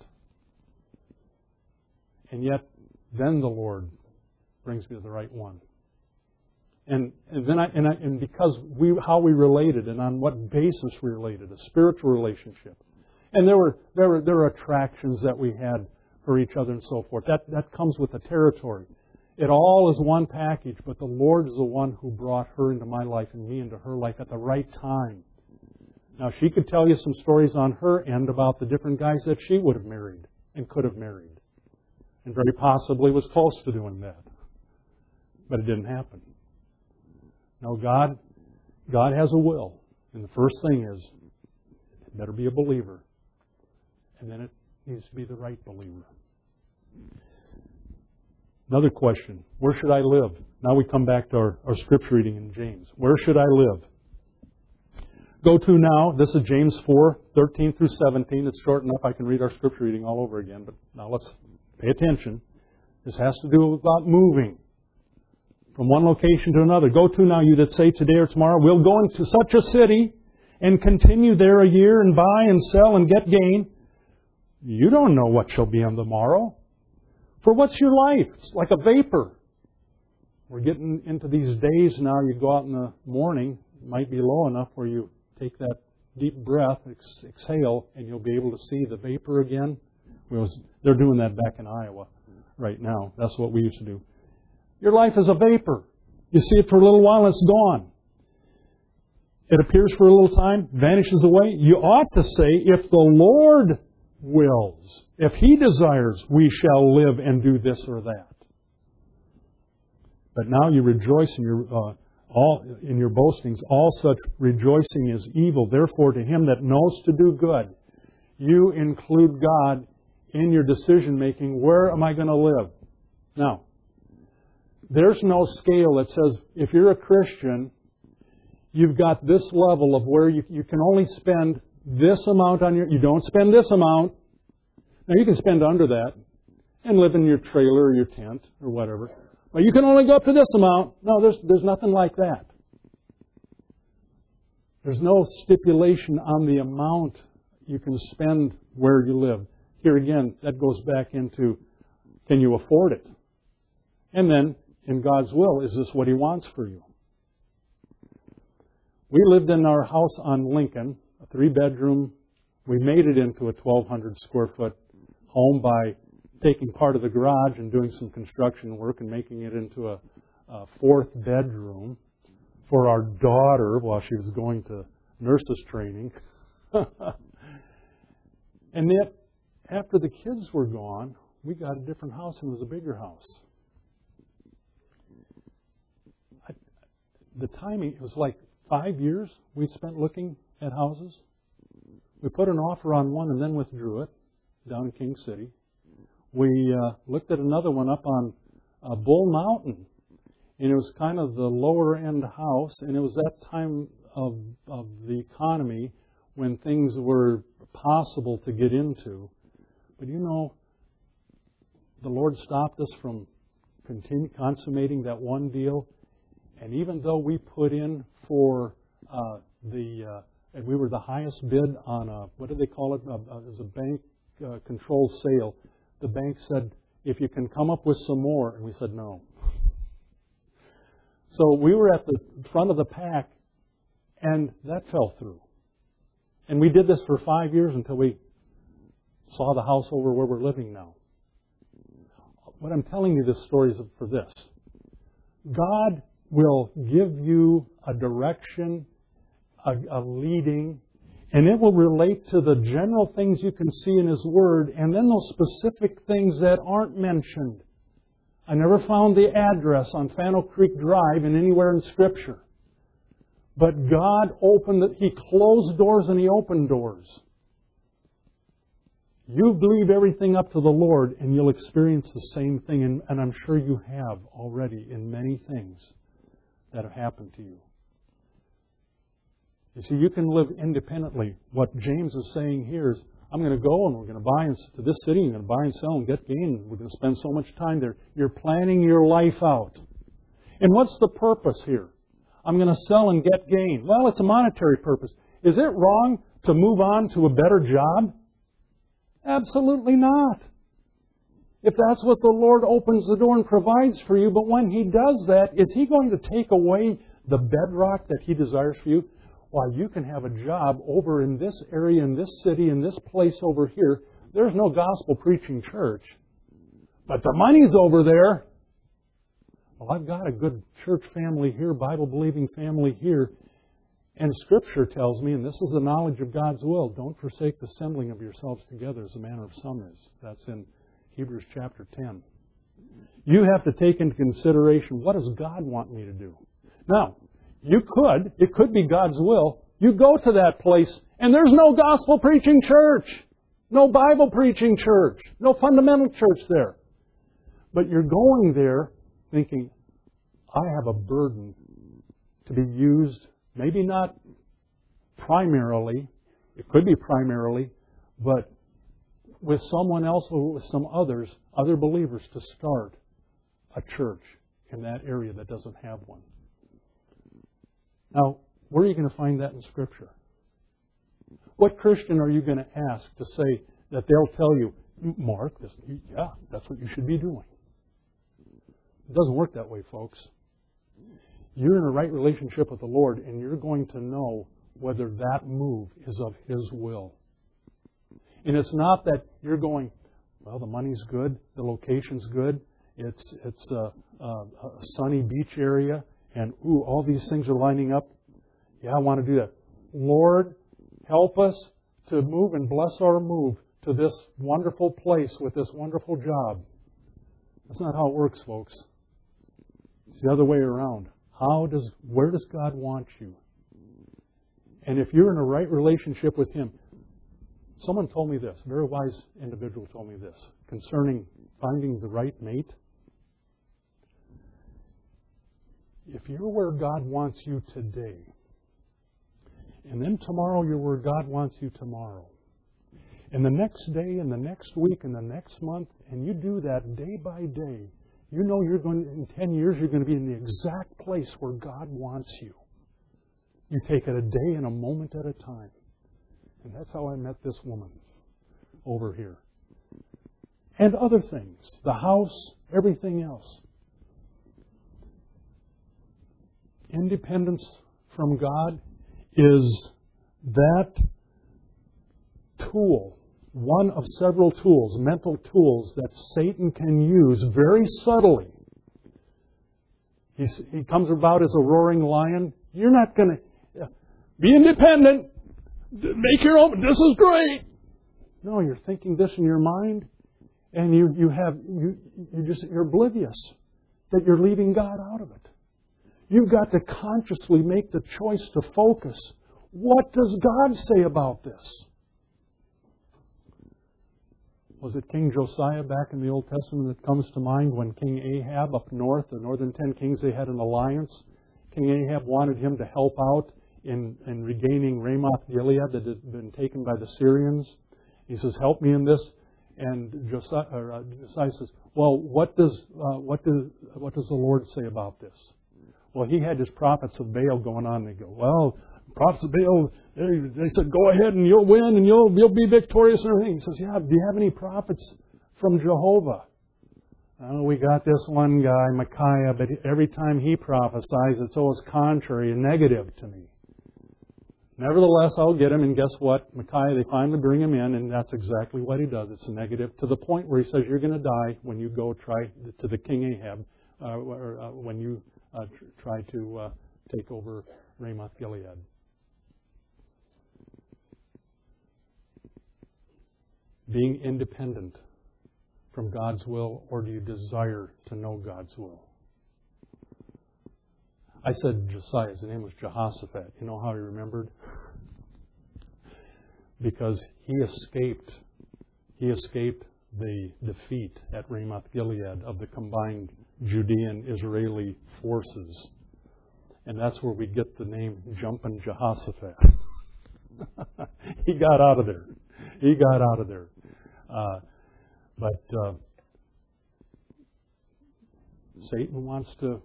And yet, then the Lord brings me to the right one. And, and then I and, I, and because we how we related and on what basis we related, a spiritual relationship. And there were there were there were attractions that we had for each other and so forth. That that comes with the territory. It all is one package, but the Lord is the one who brought her into my life and me into her life at the right time. Now, she could tell you some stories on her end about the different guys that she would have married and could have married. And very possibly was close to doing that. But it didn't happen. No, God, God has a will. And the first thing is, it better be a believer. And then it needs to be the right believer. Another question, where should I live? Now we come back to our, our scripture reading in James. Where should I live? Go to now, this is James four, thirteen through seventeen. It's short enough I can read our scripture reading all over again, but now let's pay attention. This has to do about moving from one location to another. Go to now, you that say today or tomorrow, we'll go into such a city and continue there a year and buy and sell and get gain. You don't know what shall be on the morrow. For what's your life? It's like a vapor. We're getting into these days now. You go out in the morning, it might be low enough where you take that deep breath, ex- exhale, and you'll be able to see the vapor again. Was, they're doing that back in Iowa right now. That's what we used to do. Your life is a vapor. You see it for a little while, it's gone. It appears for a little time, vanishes away. You ought to say, if the Lord wills, if He desires, we shall live and do this or that. But now you rejoice in your uh, all in your boastings, all such rejoicing is evil. Therefore, to him that knows to do good, you include God in your decision making. Where am I going to live? Now, there's no scale that says if you're a Christian, you've got this level of where you, you can only spend this amount on your... You don't spend this amount. Now, you can spend under that and live in your trailer or your tent or whatever. But you can only go up to this amount. No, there's, there's nothing like that. There's no stipulation on the amount you can spend where you live. Here again, that goes back into, can you afford it? And then, in God's will, is this what He wants for you? We lived in our house on Lincoln, a three-bedroom. We made it into a twelve hundred square foot home by taking part of the garage and doing some construction work and making it into a, a fourth bedroom for our daughter while she was going to nurses training. And yet, after the kids were gone, we got a different house and it was a bigger house. I, the timing, it was like five years we spent looking at houses. We put an offer on one and then withdrew it down in King City. We uh, looked at another one up on uh, Bull Mountain, and it was kind of the lower end house, and it was that time of, of the economy when things were possible to get into. But you know, the Lord stopped us from continue, consummating that one deal, and even though we put in for uh, the, uh, and we were the highest bid on a, what do they call it, uh, uh, it was a bank uh, controlled sale. The bank said, if you can come up with some more. And we said, no. So we were at the front of the pack, and that fell through. And we did this for five years until we saw the house over where we're living now. What I'm telling you this story is for this. God will give you a direction, a, a leading, and it will relate to the general things you can see in His Word, and then those specific things that aren't mentioned. I never found the address on Fano Creek Drive in anywhere in Scripture. But God opened it. He closed doors and He opened doors. You leave everything up to the Lord and you'll experience the same thing, and, and I'm sure you have already in many things that have happened to you. You see, you can live independently. What James is saying here is, I'm going to go and we're going to buy and, to this city, I'm going to buy and sell and get gain. We're going to spend so much time there. You're planning your life out. And what's the purpose here? I'm going to sell and get gain. Well, it's a monetary purpose. Is it wrong to move on to a better job? Absolutely not. If that's what the Lord opens the door and provides for you, but when He does that, is He going to take away the bedrock that He desires for you? Why, you can have a job over in this area, in this city, in this place over here. There's no gospel preaching church. But the money's over there. Well, I've got a good church family here, Bible-believing family here. And Scripture tells me, and this is the knowledge of God's will, don't forsake the assembling of yourselves together as the manner of some is. That's in Hebrews chapter ten. You have to take into consideration, what does God want me to do? Now, you could, it could be God's will, you go to that place and there's no gospel preaching church, no Bible preaching church, no fundamental church there. But you're going there thinking, I have a burden to be used, maybe not primarily, it could be primarily, but with someone else or with some others, other believers, to start a church in that area that doesn't have one. Now, where are you going to find that in Scripture? What Christian are you going to ask to say that they'll tell you, Mark, this, yeah, that's what you should be doing? It doesn't work that way, folks. You're in a right relationship with the Lord, and you're going to know whether that move is of His will. And it's not that you're going, well, the money's good, the location's good, it's it's a, a, a sunny beach area, and ooh, all these things are lining up. Yeah, I want to do that. Lord, help us to move and bless our move to this wonderful place with this wonderful job. That's not how it works, folks. It's the other way around. How does, where does God want you? And if you're in a right relationship with Him, someone told me this, a very wise individual told me this, concerning finding the right mate. If you're where God wants you today, and then tomorrow you're where God wants you tomorrow, and the next day, and the next week, and the next month, and you do that day by day, you know you're going to, in ten years, you're going to be in the exact place where God wants you. You take it a day and a moment at a time. And that's how I met this woman over here. And other things. The house, everything else. Independence from God is that tool, one of several tools, mental tools that Satan can use very subtly. He's, he comes about as a roaring lion. You're not going to be independent. Make your own. This is great. No, you're thinking this in your mind, and you you have you you just you're oblivious that you're leaving God out of it. You've got to consciously make the choice to focus. What does God say about this? Was it King Josiah back in the Old Testament that comes to mind when King Ahab up north, the northern ten kings, they had an alliance? King Ahab wanted him to help out in, in regaining Ramoth Gilead that had been taken by the Syrians. He says, help me in this. And Josiah, or, uh, Josiah says, well, what does, uh, what, does, what does the Lord say about this? Well, he had his prophets of Baal going on. They go, well, prophets of Baal, they, they said, go ahead and you'll win and you'll, you'll be victorious and everything. He says, yeah, do you have any prophets from Jehovah? Oh, we got this one guy, Micaiah, but every time he prophesies, it's always contrary and negative to me. Nevertheless, I'll get him, and guess what? Micaiah, they finally bring him in, and that's exactly what he does. It's negative to the point where he says, you're going to die when you go try to the King Ahab, uh, or uh, when you uh, tr- try to uh, take over Ramoth Gilead. Being independent from God's will, or do you desire to know God's will? I said Josiah, his name was Jehoshaphat. You know how he remembered? Because he escaped, he escaped the defeat at Ramoth Gilead of the combined Judean Israeli forces. And that's where we get the name Jumpin' Jehoshaphat. He got out of there. He got out of there. Uh, but uh, Satan wants to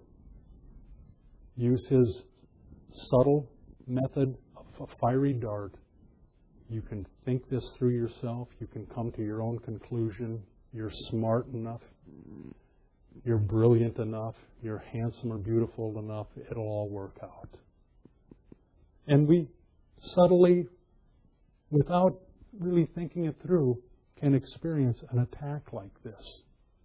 use his subtle method of a fiery dart. You can think this through yourself. You can come to your own conclusion. You're smart enough. You're brilliant enough. You're handsome or beautiful enough. It'll all work out. And we subtly, without really thinking it through, can experience an attack like this.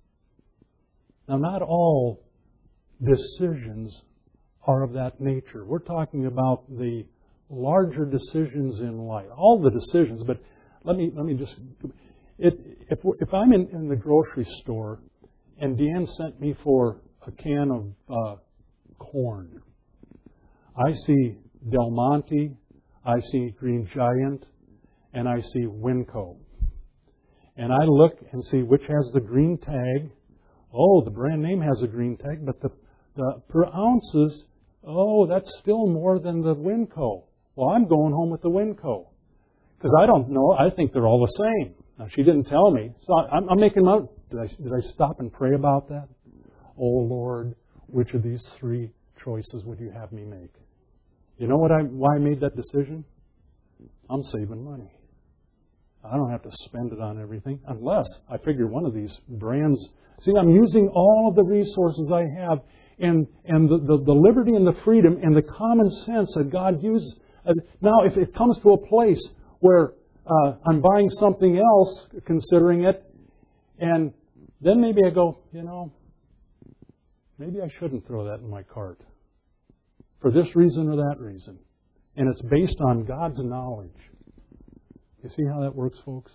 Now, not all decisions are of that nature. We're talking about the larger decisions in life. All the decisions, but let me let me just... It, if, if I'm in, in the grocery store and Deanne sent me for a can of uh, corn, I see Del Monte, I see Green Giant, and I see Winco. And I look and see which has the green tag. Oh, the brand name has a green tag, but the, the per ounces, oh, that's still more than the Winco. Well, I'm going home with the Winco. Because I don't know. I think they're all the same. Now, she didn't tell me. So I'm, I'm making my... Did I, did I stop and pray about that? Oh, Lord, which of these three choices would you have me make? You know what I, why I made that decision? I'm saving money. I don't have to spend it on everything unless I figure one of these brands... See, I'm using all of the resources I have and, and the, the, the liberty and the freedom and the common sense that God uses. Now, if it comes to a place where uh, I'm buying something else, considering it, and then maybe I go, you know, maybe I shouldn't throw that in my cart for this reason or that reason. And it's based on God's knowledge. You see how that works, folks?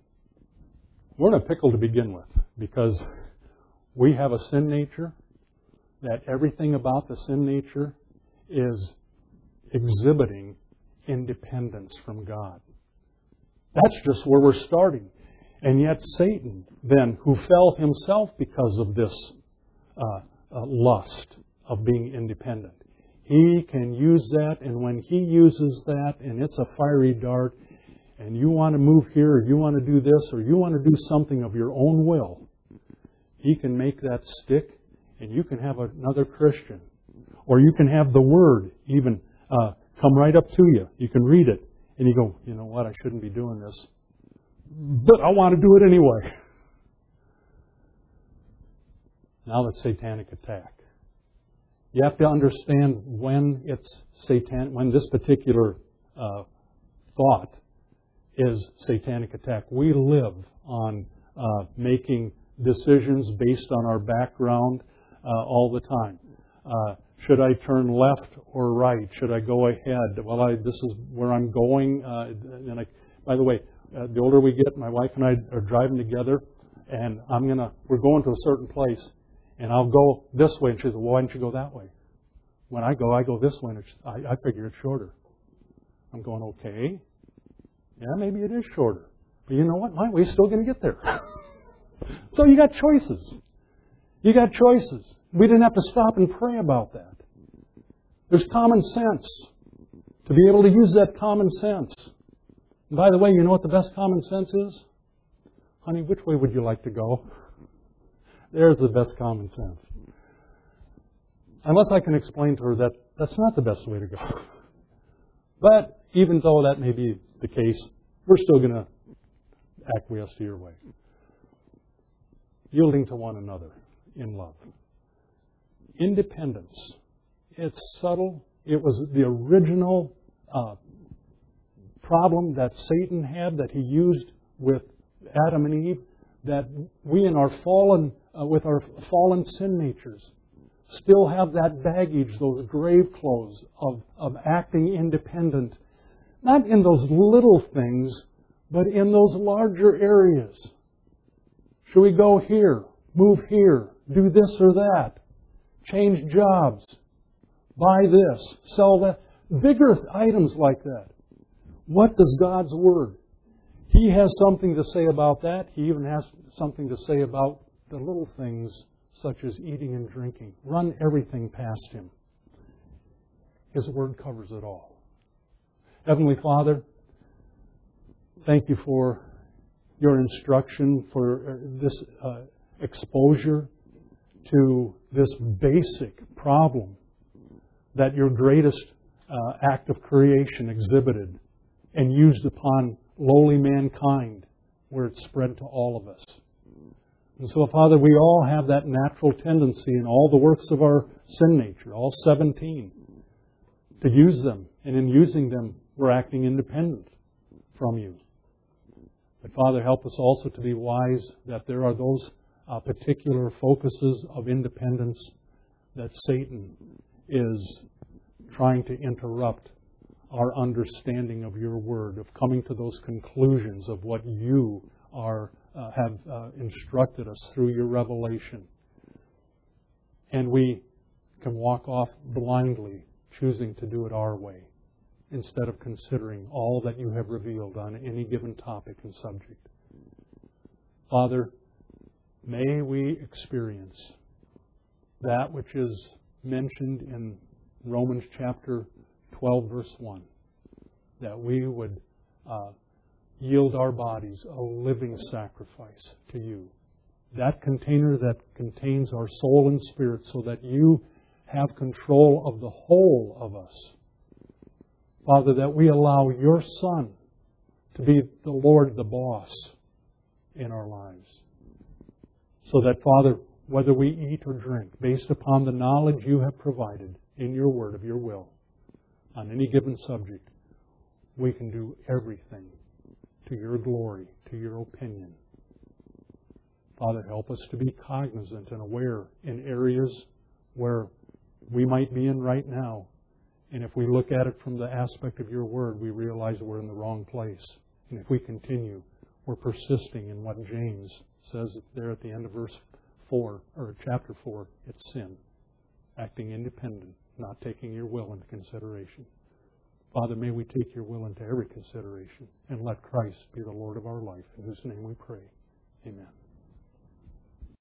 We're in a pickle to begin with because we have a sin nature that everything about the sin nature is exhibiting independence from God. That's just where we're starting. And yet Satan, then, who fell himself because of this uh, uh, lust of being independent, he can use that, and when he uses that, and it's a fiery dart, and you want to move here, or you want to do this, or you want to do something of your own will, he can make that stick, and you can have another Christian. Or you can have the Word even uh, come right up to you. You can read it, and you go, you know what, I shouldn't be doing this. But I want to do it anyway. Now that's satanic attack. You have to understand when it's satan, when this particular uh, thought is satanic attack. We live on uh, making decisions based on our background uh, all the time. Uh, should I turn left or right? Should I go ahead? Well, I, this is where I'm going. Uh, and I, by the way, uh, the older we get, my wife and I are driving together, and I'm gonna we're going to a certain place, and I'll go this way, and she says, well, "Why don't you go that way?" When I go, I go this way, and it's, I, I figure it's shorter. I'm going, okay, yeah, maybe it is shorter, but you know what? My way's still going to get there. So you got choices. You got choices. We didn't have to stop and pray about that. There's common sense. To be able to use that common sense. And by the way, you know what the best common sense is? Honey, which way would you like to go? There's the best common sense. Unless I can explain to her that that's not the best way to go. But even though that may be the case, we're still going to acquiesce to your way. Yielding to one another in love. Independence. It's subtle. It was the original uh, problem that Satan had, that he used with Adam and Eve, that we in our fallen, uh, with our fallen sin natures, still have that baggage, those grave clothes of, of acting independent, not in those little things, but in those larger areas. Should we go here, move here, do this or that, change jobs, buy this, sell that? Bigger items like that. What does God's Word? He has something to say about that. He even has something to say about the little things such as eating and drinking. Run everything past Him. His Word covers it all. Heavenly Father, thank you for your instruction, for this uh, exposure to this basic problem that your greatest uh, act of creation exhibited and used upon lowly mankind, where it spread to all of us. And so, Father, we all have that natural tendency in all the works of our sin nature, all seventeen, to use them. And in using them, we're acting independent from you. But, Father, help us also to be wise that there are those uh, particular focuses of independence that Satan is trying to interrupt our understanding of your Word, of coming to those conclusions of what you are uh, have uh, instructed us through your revelation. And we can walk off blindly, choosing to do it our way, instead of considering all that you have revealed on any given topic and subject. Father, may we experience that which is mentioned in Romans chapter twelve, verse one, that we would uh, yield our bodies a living sacrifice to you. That container that contains our soul and spirit, so that you have control of the whole of us. Father, that we allow your Son to be the Lord, the boss in our lives. So that, Father, whether we eat or drink, based upon the knowledge you have provided in your Word of your will, on any given subject, we can do everything to your glory, to your opinion. Father, help us to be cognizant and aware in areas where we might be in right now. And if we look at it from the aspect of your Word, we realize we're in the wrong place. And if we continue, we're persisting in what James says there at the end of verse four, or chapter four, it's sin. acting independent, not taking your will into consideration. Father, may we take your will into every consideration and let Christ be the Lord of our life, in whose name we pray. Amen.